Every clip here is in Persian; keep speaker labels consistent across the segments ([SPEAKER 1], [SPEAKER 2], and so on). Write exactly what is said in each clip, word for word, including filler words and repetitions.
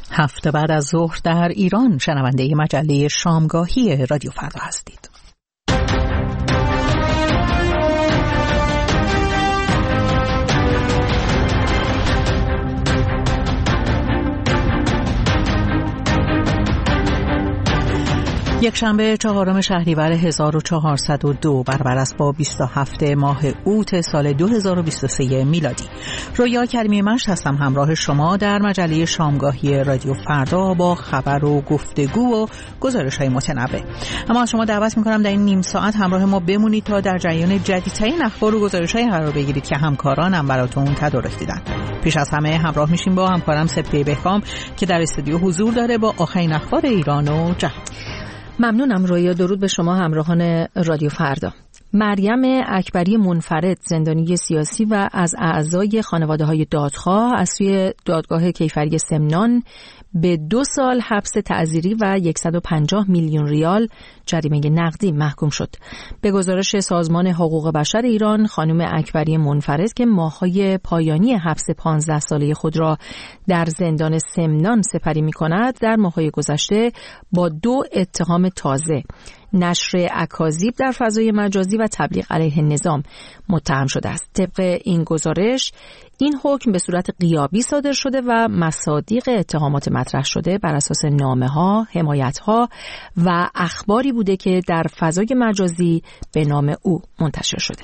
[SPEAKER 1] هفته بعد از ظهر در ایران شنونده مجله شامگاهی رادیو فردا هستید. یک شنبه چهارم شهریور هزار و چهارصد و دو برابر است با بیست و هفتم ماه اوت سال دو هزار و بیست و سه میلادی. رویا کریمی مشت هستم همراه شما در مجله شامگاهی رادیو فردا با خبر و گفتگو و گزارش‌های متنوع. اما از شما دعوت می‌کنم در این نیم ساعت همراه ما بمونید تا در جریان جدیدترین اخبار و گزارش‌های قرار بگیرید که همکارانم براتون تدارک دیدن. پیش از همه همراه میشیم با همکارم سپیده بهکام که در استودیو حضور داره با آخرین اخبار ایران و جهان.
[SPEAKER 2] ممنونم رویا. درود به شما همراهان رادیو فردا. مریم اکبری منفرد، زندانی سیاسی و از اعضای خانواده‌های دادخواه، از سوی دادگاه کیفری سمنان به دو سال حبس تعزیری و صد و پنجاه میلیون ریال جریمه نقدی محکوم شد. به گزارش سازمان حقوق بشر ایران، خانم اکبری منفرد که ماه‌های پایانی حبس پانزده ساله خود را در زندان سمنان سپری می‌کند، در ماه‌های گذشته با دو اتهام تازه، نشر اکاذیب در فضای مجازی و تبلیغ علیه نظام، متهم شده است. طبق این گزارش این حکم به صورت غیابی صادر شده و مصادیق اتهامات مطرح شده بر اساس نامه‌ها، حمایت‌ها و اخباری بوده که در فضای مجازی به نام او منتشر شده.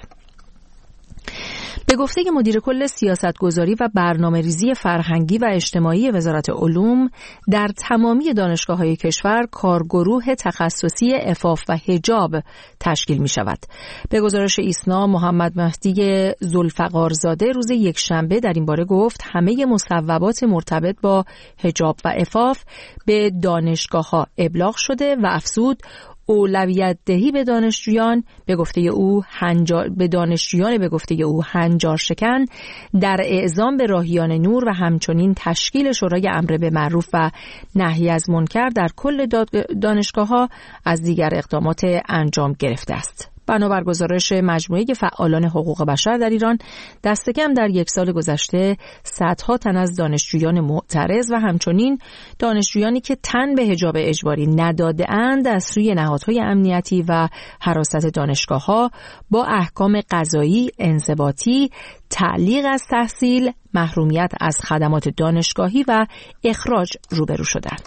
[SPEAKER 2] به گفته مدیر کل سیاستگذاری و برنامه‌ریزی فرهنگی و اجتماعی وزارت علوم، در تمامی دانشگاه‌های کشور کارگروه تخصصی عفاف و حجاب تشکیل می‌شود. به گزارش ایسنا، محمد مهدی ذوالفقارزاده روز یکشنبه در این باره گفت همه مصوبات مرتبط با حجاب و عفاف به دانشگاه‌ها ابلاغ شده و افزود اولویت دهی به دانشجویان به گفته او هنجار به دانشجویان به گفته او هنجار شکن در اعزام به راهیان نور و همچنین تشکیل شورای امر به معروف و نهی از منکر در کل دانشگاه‌ها از دیگر اقدامات انجام گرفته است. بنابر گزارش مجموعه فعالان حقوق بشر در ایران، دست کم در یک سال گذشته صدها تن از دانشجویان معترض و همچنین دانشجویانی که تن به حجاب اجباری نداده‌اند از سوی نهادهای امنیتی و حراست دانشگاه‌ها با احکام قضایی، انضباطی، تعلیق از تحصیل، محرومیت از خدمات دانشگاهی و اخراج روبرو شدند.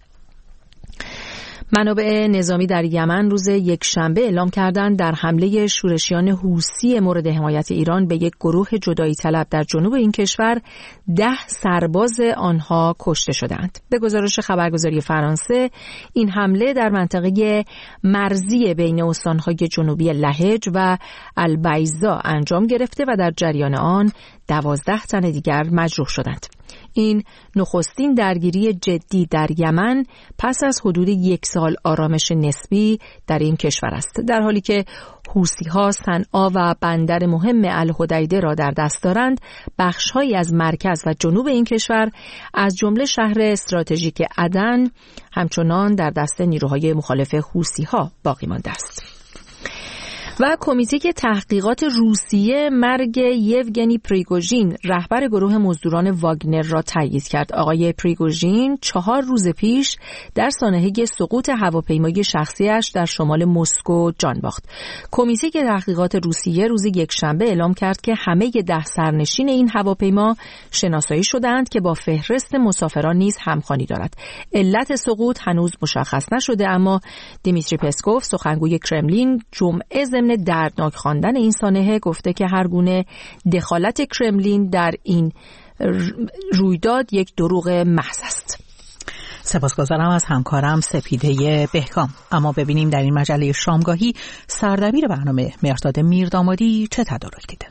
[SPEAKER 2] منابع نظامی در یمن روز یکشنبه اعلام کردند در حمله شورشیان حوثی مورد حمایت ایران به یک گروه جدایی طلب در جنوب این کشور ده سرباز آنها کشته شدند. به گزارش خبرگزاری فرانسه، این حمله در منطقه مرزی بین استانهای جنوبی لهج و البیضا انجام گرفته و در جریان آن دوازده تن دیگر مجروح شدند. این نخستین درگیری جدی در یمن پس از حدود یک سال آرامش نسبی در این کشور است، در حالی که حوثی‌ها صنعا و بندر مهم الحدیده را در دست دارند. بخش‌هایی از مرکز و جنوب این کشور از جمله شهر استراتژیک عدن همچنان در دست نیروهای مخالف حوثی‌ها باقی مانده است. و کمیته تحقیقات روسیه مرگ یوگنی پریگوژین، رهبر گروه مزدوران واگنر، را تایید کرد. آقای پریگوژین چهار روز پیش در سانحه سقوط هواپیمای شخصیش در شمال مسکو جان باخت. کمیته تحقیقات روسیه روز یکشنبه اعلام کرد که همه ده سرنشین این هواپیما شناسایی شدند که با فهرست مسافران نیز همخوانی دارد. علت سقوط هنوز مشخص نشده، اما دیمیتری پسکوف، سخنگوی کرملین، جمعه ضمن دردناک خواندن این سانحه گفته که هر گونه دخالت کرملین در این رویداد یک دروغ محض است.
[SPEAKER 1] سپاسگزارم از همکارم سپیده بهکام. اما ببینیم در این مجله شامگاهی سردبیر برنامه مهرداد میردامادی چه تدارک دیده.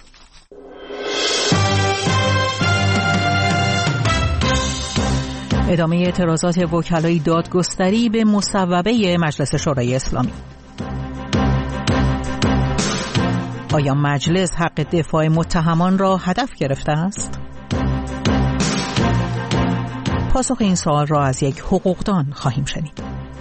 [SPEAKER 1] ادامه اعتراضات وکلای دادگستری به مصوبه مجلس شورای اسلامی. آیا مجلس حق دفاع متهمان را هدف گرفته است؟ پاسخ این سوال را از یک حقوقدان خواهیم شنید.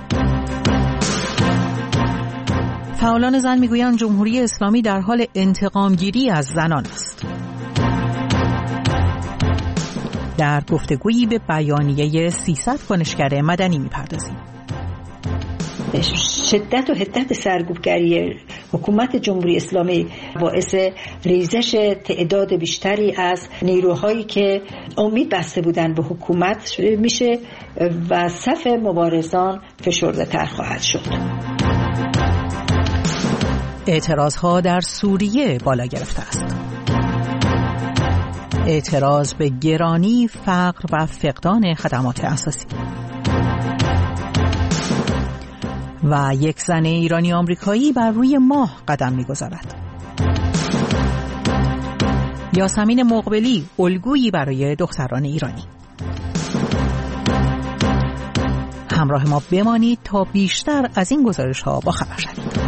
[SPEAKER 1] فعالان زن میگویند جمهوری اسلامی در حال انتقامگیری از زنان است. در گفتگویی به بیانیه سیصد کنشگر مدنی می‌پردازیم.
[SPEAKER 3] شدت و حدت سرکوبگری حکومت جمهوری اسلامی باعث ریزش تعداد بیشتری از نیروهایی که امید بسته بودن به حکومت شده میشه و صف مبارزان فشرده تر خواهد شد.
[SPEAKER 1] اعتراضها در سوریه بالا گرفته است. اعتراض به گرانی، فقر و فقدان خدمات اساسی. و یک زن ایرانی آمریکایی بر روی ماه قدم می‌گذارد. یاسمین مقبلی الگویی برای دختران ایرانی. همراه ما بمانید تا بیشتر از این گزارش‌ها با خبر شوید.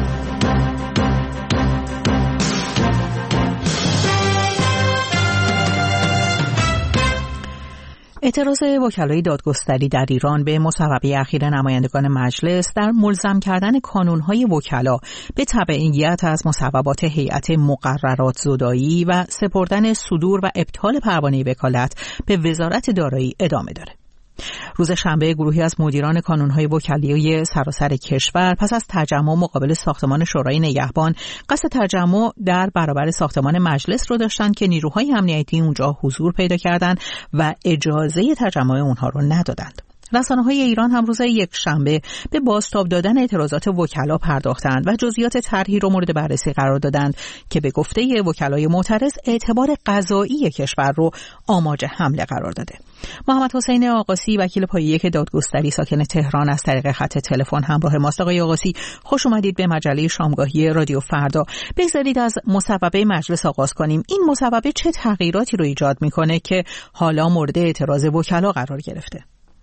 [SPEAKER 1] اعتراض وکلای دادگستری در ایران به مصوبه اخیر نمایندگان مجلس در ملزم کردن کانون‌های وکلا به تبعیت از مصوبات هیئت مقررات زدایی و سپردن صدور و ابطال پروانه وکالت به وزارت دارایی ادامه داره. روز شنبه گروهی از مدیران کانون‌های وکلایی سراسر کشور پس از تجمع مقابل ساختمان شورای نگهبان قصد تجمع در برابر ساختمان مجلس رو داشتن که نیروهای امنیتی اونجا حضور پیدا کردند و اجازه تجمع اونها رو ندادند. رسانه‌های ایران هم روز یک شنبه به بازتاب دادن اعتراضات وکلا پرداختند و جزئیات طرحی رو مورد بررسی قرار دادند که به گفته وکلای معترض اعتبار قضایی کشور رو آماج حمله قرار داده. محمد حسین آقاسی وکیل پایه یک دادگستری ساکن تهران از طریق خط تلفن همراه ماست. آقای آقاسی خوش اومدید به مجله شامگاهی رادیو فردا. بگذارید از مصوبه مجلس آغاز کنیم. این مصوبه چه تغییراتی رو ایجاد میکنه که حالا مورد اعتراض وکلا قرار گرفته؟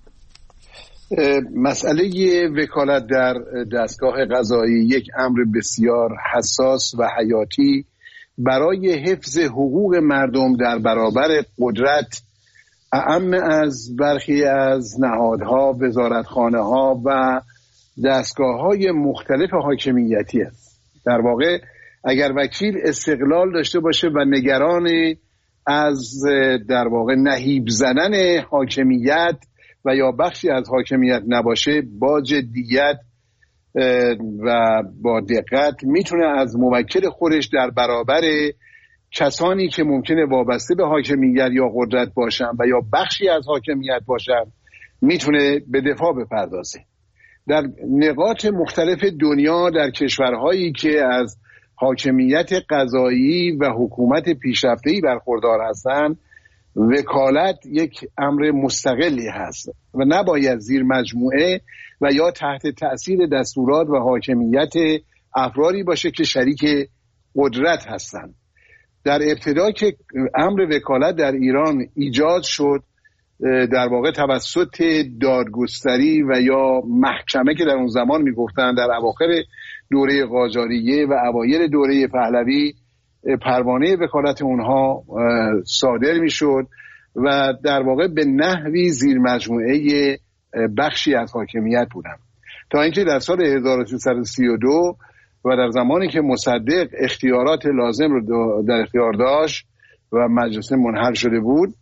[SPEAKER 4] مسئله وکالت در دستگاه قضایی یک امر بسیار حساس و حیاتی برای حفظ حقوق مردم در برابر قدرت اعم از برخی از نهادها، وزارتخانه‌ها و دستگاه‌های مختلف حاکمیتی است. در واقع اگر وکیل استقلال داشته باشه و نگران از در واقع نهیب زدن حاکمیت و یا بخشی از حاکمیت نباشه، با جدیت و با دقت میتونه از موکل خودش در برابر کسانی که ممکنه وابسته به حاکمیت یا قدرت باشن و یا بخشی از حاکمیت باشن میتونه به دفاع بپردازه. در نقاط مختلف دنیا، در کشورهایی که از حاکمیت قضایی و حکومت پیشرفته‌ای برخوردار هستند، وکالت یک امر مستقلی هست و نباید زیر مجموعه و یا تحت تأثیر دستورات و حاکمیت افرادی باشه که شریک قدرت هستند. در ابتدا که امر وکالت در ایران ایجاد شد، در واقع توسط دادگستری و یا محکمه که در اون زمان میگفتن، در اواخر دوره قاجاریه و اوایل دوره پهلوی پروانه وکالت اونها صادر میشد و در واقع به نحوی زیر مجموعه بخشی از حاکمیت بودن، تا اینکه در سال هزار و سیصد و سی و دو و در زمانی که مصدق اختیارات لازم رو در اختیار داشت و مجلس منحل شده بود،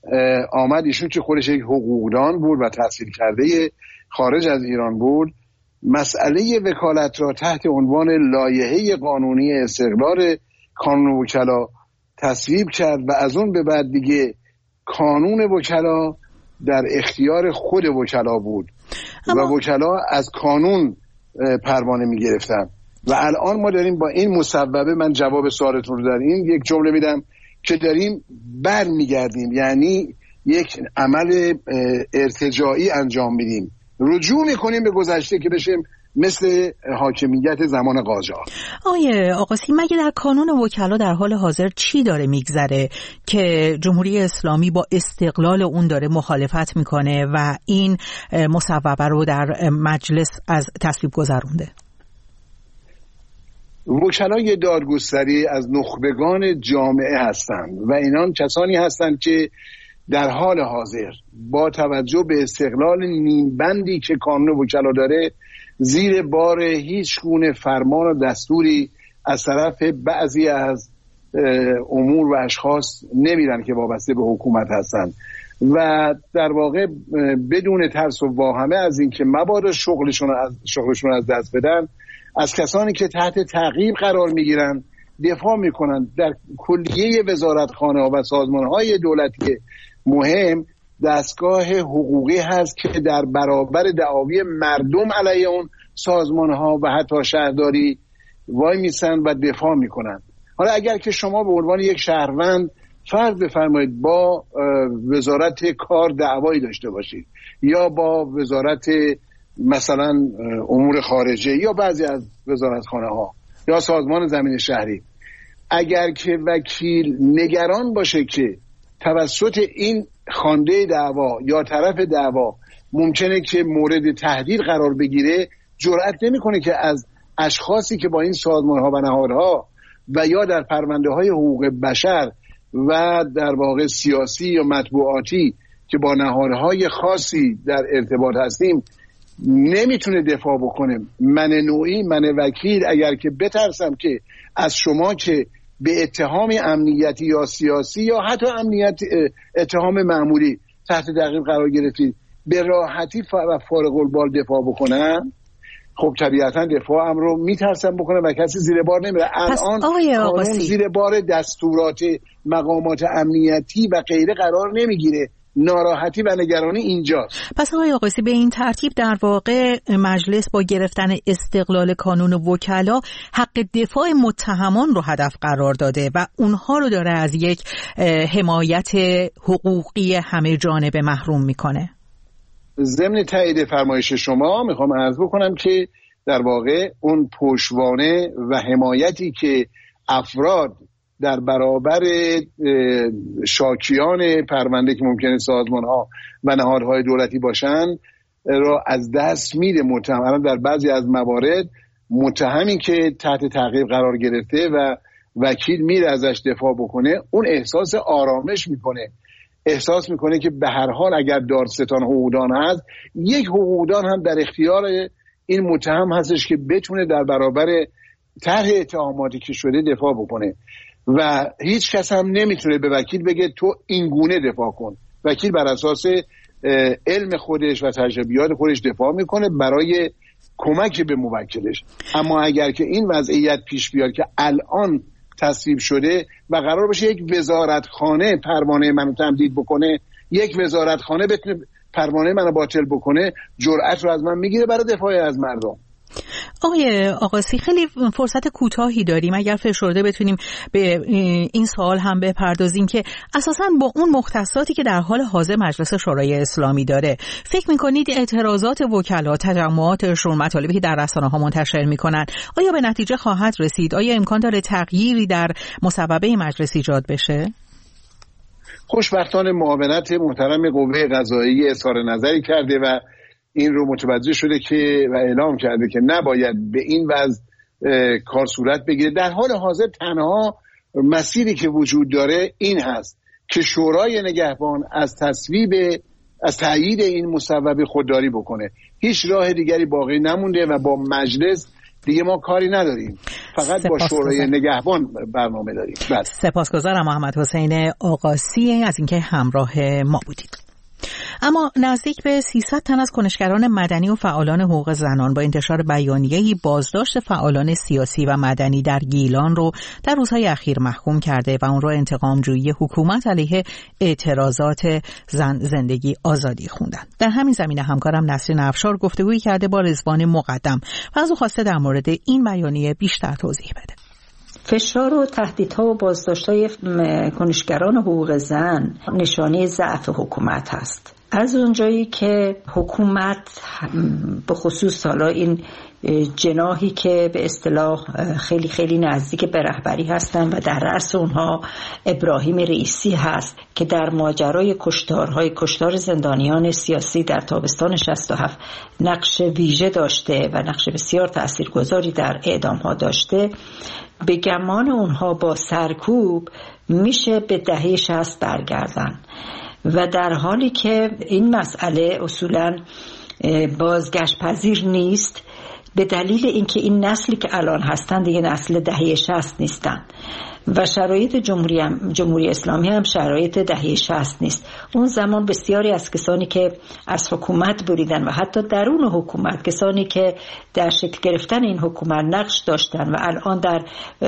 [SPEAKER 4] آمد ایشون که خودش یک حقوقدان بود و تحصیل کرده خارج از ایران بود، مسئله وکالت را تحت عنوان لایحه قانونی استقلال کانون وکلا تصویب کرد و از اون به بعد دیگه کانون وکلا در اختیار خود وکلا بود اما... و وکلا از کانون پروانه می گرفتن و الان ما داریم با این مصوبه، من جواب سوالتون رو در این یک جمله میدم که داریم بر میگردیم، یعنی یک عمل ارتجاعی انجام میدیم، رجوع میکنیم به گذشته که بشیم مثل حاکمیت زمان قاجار.
[SPEAKER 1] آیه آقاسی، مگه در کانون وکلا در حال حاضر چی داره میگذره که جمهوری اسلامی با استقلال اون داره مخالفت میکنه و این مصوبه رو در مجلس از تصویب گذرونده؟
[SPEAKER 4] وکلای دادگستری از نخبگان جامعه هستند و اینان کسانی هستند که در حال حاضر با توجه به استقلال نیمبندی که کانون وکلا داره زیر بار هیچ گونه فرمان و دستوری از طرف بعضی از امور و اشخاص نمیرن که وابسته به حکومت هستند و در واقع بدون ترس و واهمه از اینکه مبادا شغلشون از شغلشون از دست بدن، از کسانی که تحت تعقیب قرار میگیرن دفاع میکنن. در کلیه وزارتخانه ها و سازمان های دولتی مهم دستگاه حقوقی هست که در برابر دعاوی مردم علیه اون سازمان ها و حتی شهرداری وای میسن و دفاع میکنن. حالا اگر که شما به عنوان یک شهروند فرض بفرمایید با وزارت کار دعوایی داشته باشید یا با وزارت مثلا امور خارجه یا بعضی از وزارتخانه ها یا سازمان زمین شهری، اگر که وکیل نگران باشه که توسط این خوانده دعوا یا طرف دعوا ممکنه که مورد تهدید قرار بگیره، جرئت نمیکنه که از اشخاصی که با این سازمان ها و نهادها و یا در پرونده های حقوق بشر و در واقع سیاسی یا مطبوعاتی که با نهادهای خاصی در ارتباط هستیم نمیتونه دفاع بکنه. من نوعی، من وکیل، اگر که بترسم که از شما که به اتهام امنیتی یا سیاسی یا حتی امنیت اتهام معمولی تحت تعقیب قرار گرفتید به راحتی و فارغ البال دفاع بکنم، خب طبیعتا دفاعم رو میترسم بکنم و کسی زیر بار نمیره. الان قانون زیر بار دستورات مقامات امنیتی و غیره قرار نمیگیره. ناراحتی و نگرانی اینجاست.
[SPEAKER 1] پس آقای آقاسی به این ترتیب در واقع مجلس با گرفتن استقلال کانون وکلا حق دفاع متهمان رو هدف قرار داده و اونها رو داره از یک حمایت حقوقی همه جانبه محروم میکنه.
[SPEAKER 4] ضمن تایید فرمایش شما میخوام عرض بکنم که در واقع اون پشتوانه و حمایتی که افراد در برابر شاکیان پرونده که ممکنه سازمان ها و نهادهای دولتی باشن را از دست میده متهم. در بعضی از موارد متهمی که تحت تعقیب قرار گرفته و وکیل میره ازش دفاع بکنه، اون احساس آرامش میکنه، احساس میکنه که به هر حال اگر دادستان حقوقدان هست، یک حقوقدان هم در اختیار این متهم هستش که بتونه در برابر طرح اتهاماتی که شده دفاع بکنه و هیچ کس هم نمیتونه به وکیل بگه تو این گونه دفاع کن. وکیل بر اساس علم خودش و تجربیات خودش دفاع میکنه برای کمک به موکلش. اما اگر که این وضعیت پیش بیاد که الان تصویب شده و قرار باشه یک وزارتخانه پروانه منو تمدید بکنه، یک وزارتخانه بتونه پروانه منو باطل بکنه، جرأت رو از من میگیره برای دفاع از مردم.
[SPEAKER 1] آقای آقاسی خیلی فرصت کوتاهی داریم، اگر فشرده بتونیم به این سوال هم بپردازیم که اساساً با اون مختصاتی که در حال حاضر مجلس شورای اسلامی داره، فکر میکنید اعتراضات وکلا، تجمعاتشون، مطالبی که در رسانه‌ها منتشر میکنن آیا به نتیجه خواهد رسید؟ آیا امکان داره تغییری در مصوبه مجلس ایجاد بشه؟
[SPEAKER 4] خوشبختانه معاونت محترم قوه قضاییه اظهار نظری کرده و این رو متوجه شده که و اعلام کرده که نباید به این وضع کار صورت بگیره. در حال حاضر تنها مسیری که وجود داره این هست که شورای نگهبان از تصویب از تایید این مصوبه خودداری بکنه. هیچ راه دیگری باقی نمونده و با مجلس دیگه ما کاری نداریم، فقط با شورای نگهبان برنامه داریم. بله.
[SPEAKER 1] سپاسگزارم محمد حسین آقاسی از اینکه همراه ما بودید. اما نزدیک به سیصد تن از کنشگران مدنی و فعالان حقوق زنان با انتشار بیانیه‌ای بازداشت فعالان سیاسی و مدنی در گیلان رو در روزهای اخیر محکوم کرده و اون رو انتقام‌جویی حکومت علیه اعتراضات زن زندگی آزادی خوندن. در همین زمینه همکارم نسرین افشار گفتگویی کرده با رضوان مقدم و از او خواسته در مورد این بیانیه بیشتر توضیح بده.
[SPEAKER 3] فشار و تهدیدها و بازداشت‌های کنشگران حقوق زن نشانه ضعف حکومت هست. از اونجایی که حکومت به خصوص حالا این جناحی که به اصطلاح خیلی خیلی نزدیک به رهبری هستن و در رأس اونها ابراهیم رئیسی هست که در ماجرای کشتارهای کشتار زندانیان سیاسی در تابستان شصت و هفت نقش ویژه داشته و نقش بسیار تاثیرگذاری در اعدام‌ها داشته، به گمان اونها با سرکوب میشه به دهه شصت برگردن و در حالی که این مسئله اصولاً بازگشت پذیر نیست، به دلیل اینکه این نسلی که الان هستن دیگه نسل دهه شصت نیستن و شرایط جمهوری هم جمهوری اسلامی هم شرایط دهه شصت نیست. اون زمان بسیاری از کسانی که از حکومت بریدن و حتی درون حکومت کسانی که در شکل گرفتن این حکومت نقش داشتن و الان در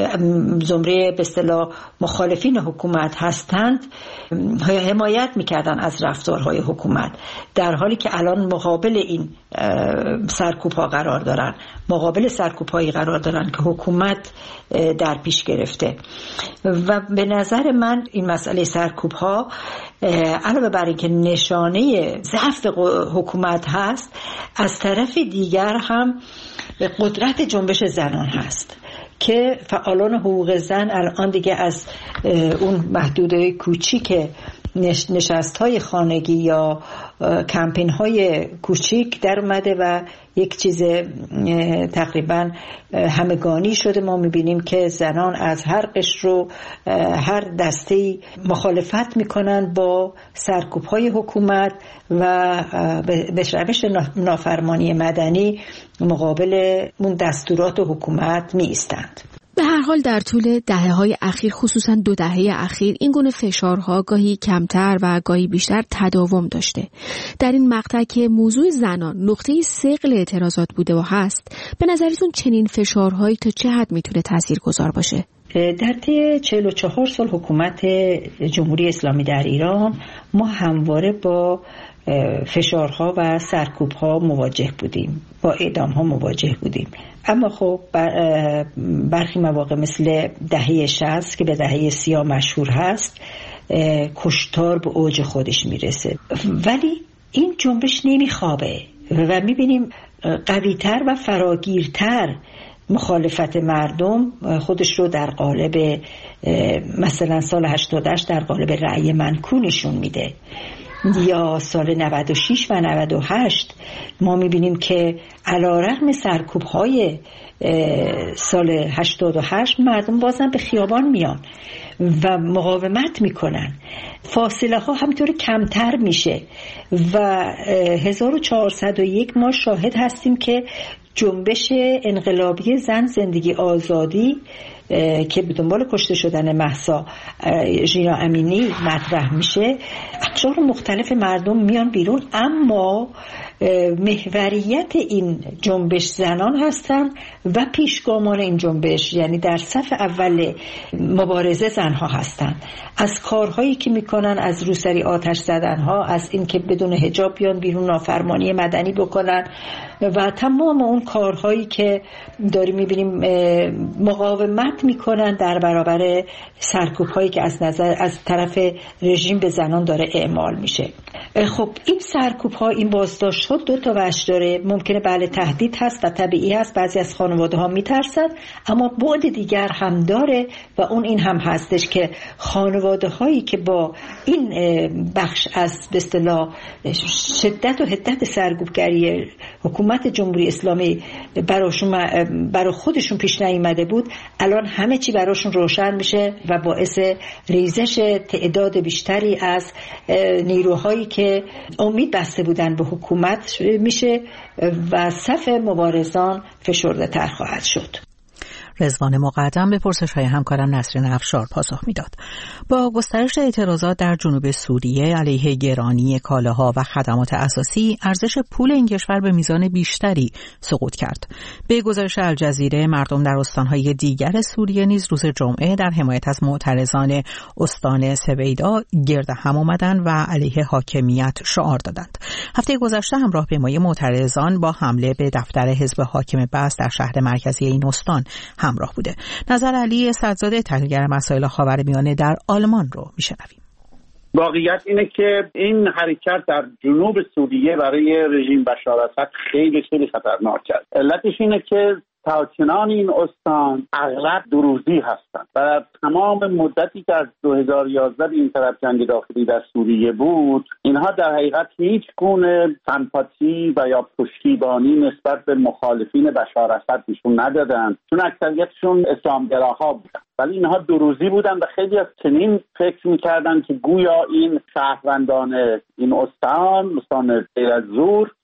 [SPEAKER 3] زمره به اصطلاح مخالفین حکومت هستند حمایت میکردن از رفتارهای حکومت، در حالی که الان مقابل این سرکوب‌ها قرار دارن، مقابل سرکوب‌هایی قرار دارن که حکومت در پیش گرفته. و به نظر من این مسئله سرکوب‌ها علاوه بر اینکه نشانه ضعف حکومت هست، از طرف دیگر هم قدرت جنبش زنان هست که فعالان حقوق زن الان دیگه از اون محدوده کوچیک نشست‌های خانگی یا کمپین‌های کوچیک در اومده و یک چیز تقریبا همگانی شده. ما می‌بینیم که زنان از هر قشر و هر دسته‌ای مخالفت می‌کنن با سرکوب‌های حکومت و به روش نافرمانی مدنی مقابل اون دستورات حکومت می‌ایستند.
[SPEAKER 2] به هر حال در طول دهه‌های اخیر، خصوصا دو دهه اخیر، این گونه فشارها گاهی کمتر و گاهی بیشتر تداوم داشته. در این مقطع که موضوع زنان نقطه ثقل اعتراضات بوده و هست، به نظرتون چنین فشارهایی تا چه حد میتونه تاثیرگذار باشه؟
[SPEAKER 3] در طی چهل و چهار سال حکومت جمهوری اسلامی در ایران ما همواره با فشارها و سرکوبها مواجه بودیم، با اعدامها مواجه بودیم. اما خب برخی مواقع مثل دهه شصت که به دهه سیاه مشهور هست، کشتار به اوج خودش میرسه، ولی این جنبش نمیخوابه و میبینیم قویتر و فراگیرتر مخالفت مردم خودش رو در قالب مثلا سال هشتاد و هشت در قالب رأی منکو نشون میده، یا سال نود و شش و نود و هشت ما میبینیم که علیرغم سرکوب‌های سال هشتاد و هشت مردم بازم به خیابان میان و مقاومت میکنن، فاصله ها همینطور کمتر میشه و هزار و چهارصد و یک ما شاهد هستیم که جنبش انقلابی زن زندگی آزادی که به دنبال کشته شدن مهسا ژینا امینی مطرح میشه، اقشار مختلف مردم میان بیرون، اما محوریت این جنبش زنان هستن و پیشگامان این جنبش، یعنی در صف اول مبارزه زنها هستن. از کارهایی که میکنن، از روسری آتش زدنها، از این که بدون حجاب بیان بیرون نافرمانی مدنی بکنن و تمام اون کارهایی که داریم میبینیم مقاومت میکنن در برابر سرکوب‌هایی که از نظر از طرف رژیم به زنان داره اعمال میشه. خب این سرکوب‌ها، این بازداشت‌ها دو تا وجه داره. ممکنه بله تهدید هست و طبیعی هست، بعضی از خانواده‌ها میترسن، اما بعد دیگر هم داره و اون این هم هستش که خانواده‌هایی که با این بخش از به اصطلاح شدت و حدت سرکوبگری حکومت جمهوری اسلامی براشون برای خودشون پیش نیامده بود، الان همه چی براشون روشن میشه و باعث ریزش تعداد بیشتری از نیروهایی که امید بسته بودن به حکومت میشه و صف مبارزان فشرده تر خواهد شد.
[SPEAKER 1] رضوان مقدم به پرسش‌های همکارم نسرین افشار پاسخ میداد. با گسترش اعتراضات در جنوب سوریه علیه گرانی کالاها و خدمات اساسی، ارزش پول این کشور به میزان بیشتری سقوط کرد. به گزارش الجزیره، مردم در استان‌های دیگر سوریه نیز روز جمعه در حمایت از معترضان استان سویدا گرد هم آمدند و علیه حاکمیت شعار دادند. هفته گذشته همراه پیمای معترضان با حمله به دفتر حزب حاکم بسط در شهر مرکزی این استان همراه بوده. نظر علی صدزاده، تحلیلگر مسائل خاورمیانه در آلمان رو میشنویم.
[SPEAKER 5] واقعیت اینه که این حرکت در جنوب سوریه برای رژیم بشار اسد خیلی خیلی خطرناک است. علتش اینه که ساکنان این استان اغلب دروزی هستند و در تمام مدتی که از دو هزار و یازده این طرف جنگ داخلی در سوریه بود، اینها در حقیقت هیچ گونه سمپاتی و یا پشتیبانی نسبت به مخالفین بشار اسد نشون ندادند، چون اکثریتشون اسلامگراها بودن، ولی اینها دروزی بودن و خیلی از چنین فکر میکردن که گویا این شهروندان این استان، استان دیر از زور،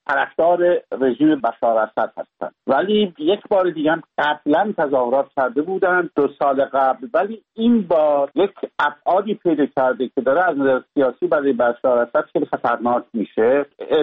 [SPEAKER 5] طرفدار رژیم بشار اسد هستند، ولی یک بار دیگه هم قبلا تظاهرات کرده بودند دو سال قبل، ولی این بار یک ابعادی پیدا کرده که داره از نظر سیاسی برای بشار اسد خیلی خطرناک میشه.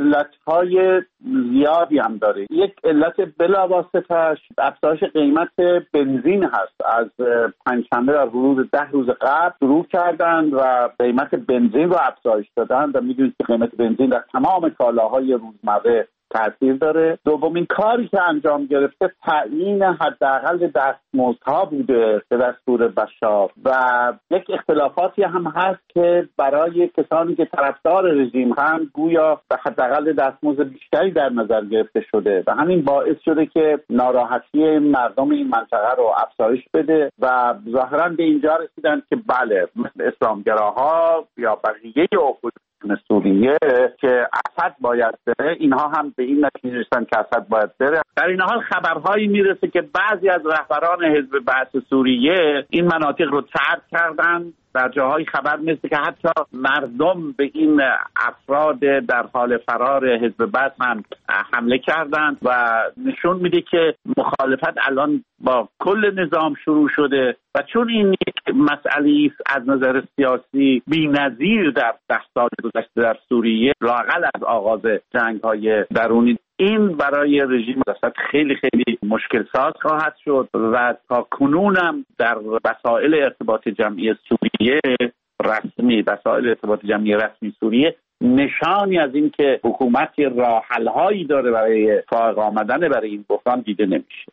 [SPEAKER 5] علتهای زیادی هم داره. یک علت بلاواسطه‌اش افزایش قیمت بنزین هست. از پنجشنبه در حدود ده روز قبل شروع کردند و قیمت بنزین رو افزایش دادن و میدونید که قیمت بنزین در تمام کالاهای روزمره تاثیر داره. دومین کاری که انجام گرفته تعیین حداقل دستمزدها بوده به دستور بشار و یک اختلافاتی هم هست که برای کسانی که طرفدار رژیم هم گویا به حداقل دستمزد بیشتری در نظر گرفته شده و همین باعث شده که ناراحتی مردم این منطقه رو افزایش بده و ظاهرا به اینجا رسیدن که بله مثل اسلامگراها یا بقیه اپوزیسیون سوریه که اسد باید بره، اینها هم به این نتیجه رسیدن که اسد باید بره. در این حال خبرهایی میرسه که بعضی از رهبران حزب بعث سوریه این مناطق رو ترک کردن. در جاهای خبر مثل که حتی مردم به این افراد در حال فرار حزب بعث هم حمله کردند و نشون میده که مخالفت الان با کل نظام شروع شده و چون این یک مسئله از نظر سیاسی بی‌نظیر در ده سال گذشته در سوریه لااقل از آغاز جنگ‌های درونی، این برای رژیم اسد خیلی خیلی مشکل ساز خواهد شد و تا کنونم در وسایل ارتباط جمعی سوریه رسمی وسایل ارتباط جمعی رسمی سوریه نشانی از این که حکومتی راه حل‌هایی داره برای فائق آمدن برای این بحران دیده نمیشه.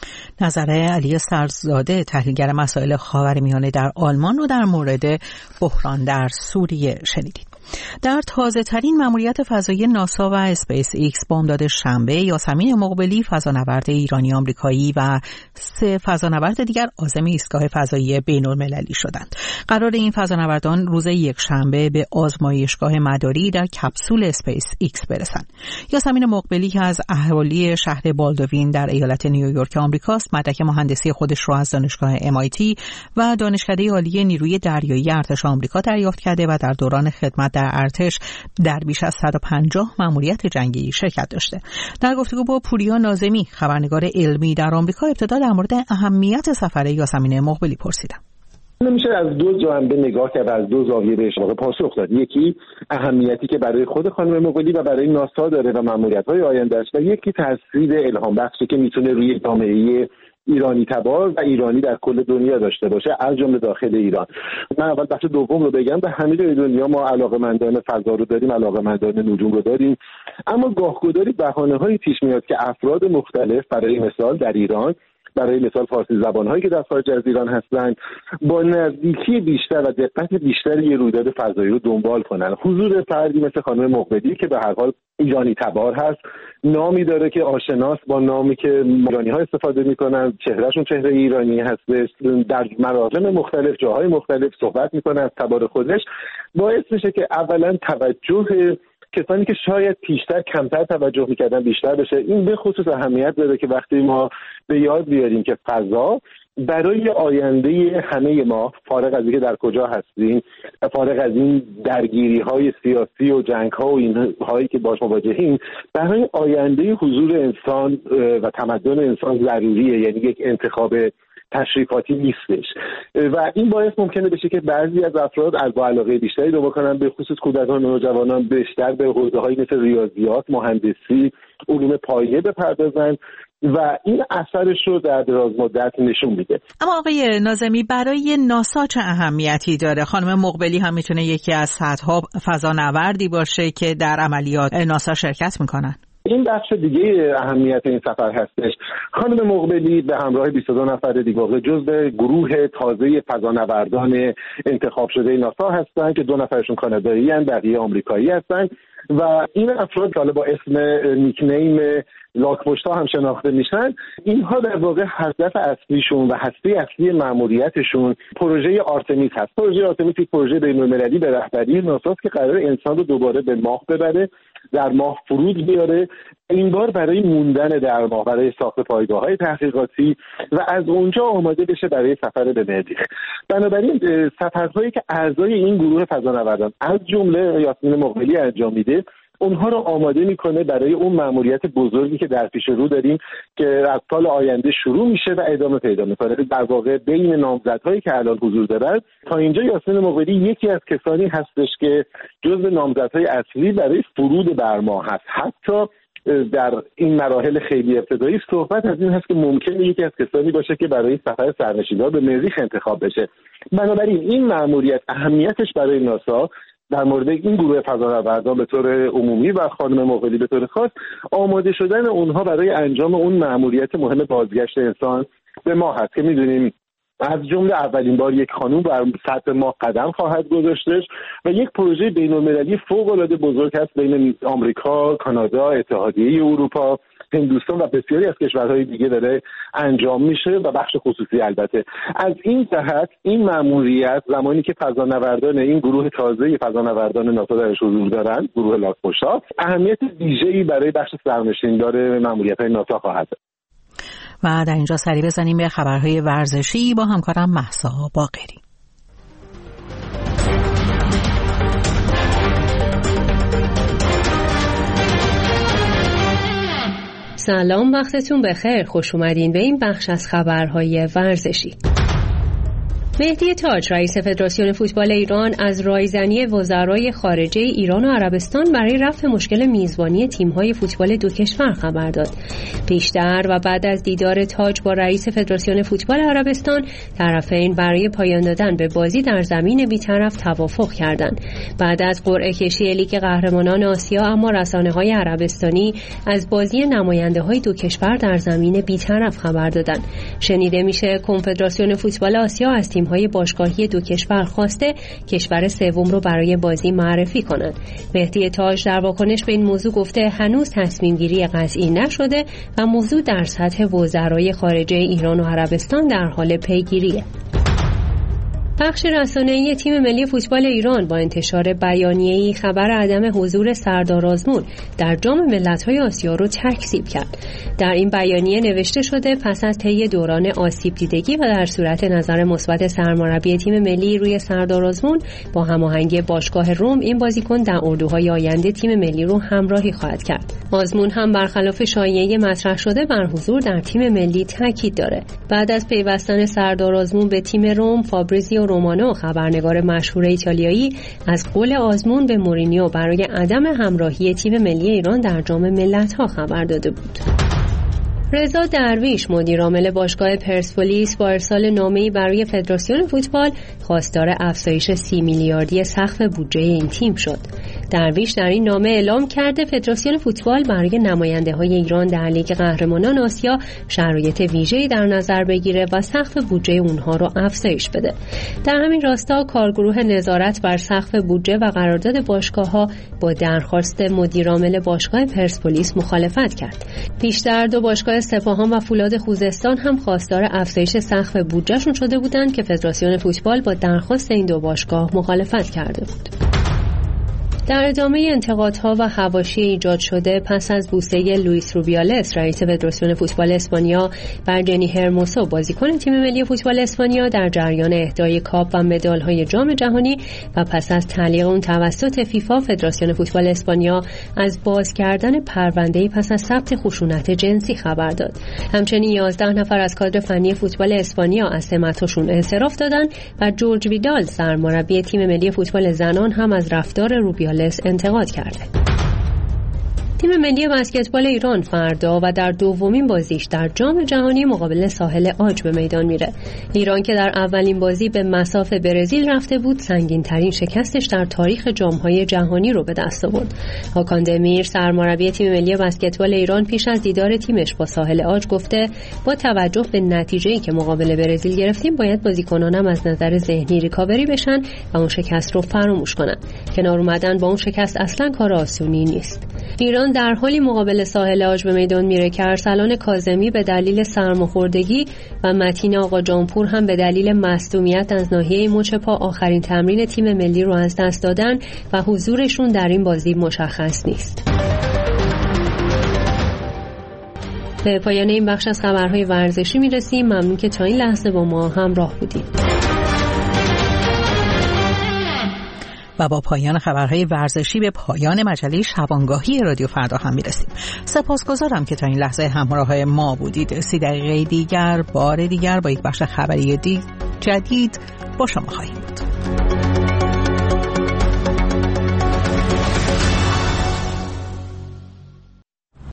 [SPEAKER 1] نظر علی سرزاده تحلیلگر مسائل خاورمیانه در آلمان رو در مورد بحران در سوریه شنیدید. در تازه ترین مأموریت فضایی ناسا و اسپیس ایکس بامداد شنبه یاسمین مقبلی فضانورد ایرانی آمریکایی و سه فضانورد دیگر عازم ایستگاه فضایی بین‌المللی شدند. قرار این فضانوردان روز یکشنبه به آزمایشگاه مداری در کپسول اسپیس ایکس برسند. یاسمین مقبلی که از اهالی شهر بالدوین در ایالت نیویورک آمریکاست، مدرک مهندسی خودش را از دانشگاه ام آی تی و دانشکده عالی نیروی دریایی ارتش آمریکا دریافت کرده و در دوران خدمت در ارتش در بیش از صد و پنجاه مأموریت جنگی شرکت داشته. در گفتگو با پوریا ناظمی خبرنگار علمی در آمریکا ابتدا در مورد اهمیت سفر یاسمین مقبلی پرسیدم.
[SPEAKER 6] نمیشه از دو جنبه نگاه کرد، از دو زاویه بهش پاسخ داد. یکی اهمیتی که برای خود خانم مقبلی و برای ناسا داره و مأموریت‌های آینده‌اش و یکی تاثیر الهام بخشی که میتونه روی جامعه ایرانی تبار و ایرانی در کل دنیا داشته باشه، از جمله داخل ایران. من اول بخش دوم رو بگم. به همه جای دنیا ما علاقه‌مندان فضا رو داریم، علاقه‌مندان نجوم رو داریم، اما گاهگداری بهانه‌هایی پیش میاد که افراد مختلف برای مثال در ایران، برای مثال فارسی زبان‌هایی که در خارج از ایران هستند، با نزدیکی بیشتر و دقت بیشتر یه رویداد فضایی رو دنبال کنن. حضور فردی مثل خانم مقبلی که به هر حال ایرانی تبار هست، نامی داره که آشناست با نامی که ایرانی‌ها استفاده می‌کنن، چهرهشون چهره ایرانی هستش، در مراحل مختلف جاهای مختلف صحبت می‌کنه از تبار خودش، باعث میشه که اولا توجه کسانی که شاید پیشتر کمتر توجه میکردن بیشتر بشه. این به خصوص اهمیت داره که وقتی ما به یاد بیاریم که فضا برای آینده همه ما، فارغ از اینکه در کجا هستیم، فارغ از این درگیری های سیاسی و جنگ ها و این هایی که باش مواجهیم، برای آینده حضور انسان و تمدن انسان ضروریه، یعنی یک انتخاب تشریفاتی نیستش و این باعث ممکنه بشه که بعضی از افراد از با علاقه بیشتری دو بکنن، به خصوص کودکان و نوجوانان بیشتر به حوزه‌هایی مثل ریاضیات، مهندسی، علوم پایه بپردازن و این اثرش رو در دراز مدت نشون میده.
[SPEAKER 1] اما آقای ناظمی، برای ناسا چه اهمیتی داره؟ خانم مقبلی هم میتونه یکی از صدها فضانوردی باشه که در عملیات ناسا شرکت میکنن.
[SPEAKER 6] این بخش دیگه اهمیت این سفر هستش. خانم مقبلی به همراه بیست و دو نفر دیگه جزو گروه تازه فضانوردان انتخاب شده ناسا هستن که دو نفرشون کانادایی هستن، بقیه آمریکایی هستن و این افراد که حالا با اسم نیکنیم لاک‌پشت‌ها هم شناخته میشن، اینها در واقع هدف اصلیشون و هسته اصلی مأموریتشون پروژه آرتمیس هست. پروژه آرتمیس یک پروژه بین‌المللی به رهبری ناسا که قرار انسان رو دوباره به ماه ببره، در ماه فرود بیاره، این بار برای موندن در ماه، برای ساخت پایگاه‌های تحقیقاتی و از اونجا آماده بشه برای سفر به مریخ. بنابراین سفرهایی که اعضای این گروه فضانوردان از جمله یاسمین مقبلی انجام میده اونها رو آماده میکنه برای اون مأموریت بزرگی که در پیش رو داریم که از سال آینده شروع میشه و ادامه پیدا میکنه. در واقع بین نامزدهایی که الان حضور دارد تا اینجا یاسمین مقبلی یکی از کسانی هستش که جزو نامزدهای اصلی برای فرود بر ماه هست. حتی در این مراحل خیلی ابتدایی صحبت از این هست که ممکنه یکی از کسانی باشه که برای سفر سرنشین‌ها به مریخ انتخاب بشه. بنابراین این مأموریت اهمیتش برای ناسا در مورد این گروه فضانوردان به طور عمومی و خانم مقبلی به طور خاص آماده شدن اونها برای انجام اون مأموریت مهم بازگشت انسان به ماه هست که می‌دونیم از جمله اولین بار یک خانم بر سطح ماه قدم خواهد گذاشتش و یک پروژه بین‌المللی فوق‌العاده بزرگ هست بین آمریکا، کانادا، اتحادیه اروپا، هندوستان و بسیاری از کشورهای دیگه داره انجام میشه و بخش خصوصی البته. از این جهت این مأموریت زمانی که فضانوردان این گروه تازه فضانوردان ناسا درش حضور دارن، گروه لاک‌پشت، اهمیت ویژه‌ای برای بخش سرنشیندار مأموریت‌های ناسا خواهد داشت.
[SPEAKER 1] و در اینجا سری بزنیم به خبرهای ورزشی با همکارم مهسا باقری.
[SPEAKER 7] سلام، وقتتون بخیر، خوش اومدین به این بخش از خبرهای ورزشی. مهدی تاج رئیس فدراسیون فوتبال ایران از رایزنی وزرای خارجه ایران و عربستان برای رفع مشکل میزبانی تیم‌های فوتبال دو کشور خبر داد. پیشتر و بعد از دیدار تاج با رئیس فدراسیون فوتبال عربستان، طرفین برای پایان دادن به بازی در زمین بی‌طرف توافق کردند. بعد از قرعه کشی لیگ قهرمانان آسیا اما رسانه‌های عربستانی از بازی نماینده‌های دو کشور در زمین بی‌طرف خبر دادند. شنیده میشه کنفدراسیون فوتبال آسیا از تیم های باشگاهی دو کشور خواسته کشور سوم رو برای بازی معرفی کنند. مهدی تاج در واکنش به این موضوع گفته هنوز تصمیم گیری قطعی نشده و موضوع در سطح وزرای خارجه ایران و عربستان در حال پیگیریه. بخش رسانه‌ای تیم ملی فوتبال ایران با انتشار بیانیه‌ای خبر عدم حضور سردار آزمون در جام ملت‌های آسیا رو تکذیب کرد. در این بیانیه نوشته شده پس از طی دوران آسیب دیدگی و در صورت نظر مثبت سرمربی تیم ملی روی سردار آزمون با هماهنگی باشگاه روم این بازیکن در اردوهای آینده تیم ملی رو همراهی خواهد کرد. آزمون هم برخلاف شایعه مطرح شده بر حضور در تیم ملی تاکید داره. بعد از پیوستن سردار آزمون به تیم روم، فابریزیو رومانو خبرنگار مشهور ایتالیایی از قول آزمون به مورینیو برای عدم همراهی تیم ملی ایران در جام ملت‌ها خبر داده بود. رضا درویش مدیر عامل باشگاه پرسپولیس با ارسال نامه‌ای برای فدراسیون فوتبال خواستار افزایش سی میلیاردی سقف بودجه این تیم شد. درویش در این نامه اعلام کرده فدراسیون فوتبال برای نماینده‌های ایران در لیگ قهرمانان آسیا شرایط ویژه‌ای در نظر بگیره و سقف بودجه اونها رو افزایش بده. در همین راستا کارگروه نظارت بر سقف بودجه و قرارداد باشگاه‌ها با درخواست مدیر عامل باشگاه پرسپولیس مخالفت کرد. پیشتر دو باشگاه سپاهان و فولاد خوزستان هم خواستار افزایش سقف بودجهشون شده بودند که فدراسیون فوتبال با درخواست این دو باشگاه مخالفت کرده بود. در ادامه انتقادها و حواشی ایجاد شده پس از بوسه لوئیس روبیالس رئیس فدراسیون فوتبال اسپانیا بر جنی هرموسو بازیکن تیم ملی فوتبال اسپانیا در جریان اهدای کاپ و مدال‌های جام جهانی و پس از تعلیق اون توسط فیفا، فدراسیون فوتبال اسپانیا از باز کردن پرونده‌ای پس از ثبت خشونت جنسی خبر داد. همچنین یازده نفر از کادر فنی فوتبال اسپانیا از سمت‌هاشون انصراف دادند و جورج ویدال سرمربی تیم ملی فوتبال زنان هم از رفتار روبیالس انتقاد کرده. تیم ملی بسکتبال ایران فردا و در دومین بازیش در جام جهانی مقابل ساحل عاج به میدان میره. ایران که در اولین بازی به مصاف برزیل رفته بود، سنگین ترین شکستش در تاریخ جام‌های جهانی رو به دست آورد. هاکان دمیر سرمربی تیم ملی بسکتبال ایران پیش از دیدار تیمش با ساحل عاج گفته با توجه به نتیجه‌ای که مقابل برزیل گرفتیم باید بازیکنانم از نظر ذهنی ریکاوری بشن و اون شکست رو فراموش کنن. کنار اومدن با اون شکست اصلا کار آسونی نیست. ایران در حالی مقابل ساحل عاج به میدان میره که ارسلان کاظمی به دلیل سرماخوردگی و متین آقا جانپور هم به دلیل مصدومیت از ناحیه مچ پا آخرین تمرین تیم ملی رو از دست دادن و حضورشون در این بازی مشخص نیست. به پایان این بخش از خبرهای ورزشی میرسیم. ممنون که تا این لحظه با ما همراه بودید.
[SPEAKER 1] و با پایان خبرهای ورزشی به پایان مجله شبانگاهی رادیو فردا هم میرسیم. سپاسگزارم که تا این لحظه همراه ما بودید. سی دقیقه دیگر بار دیگر با یک بخش خبری جدید با شما خواهیم بود.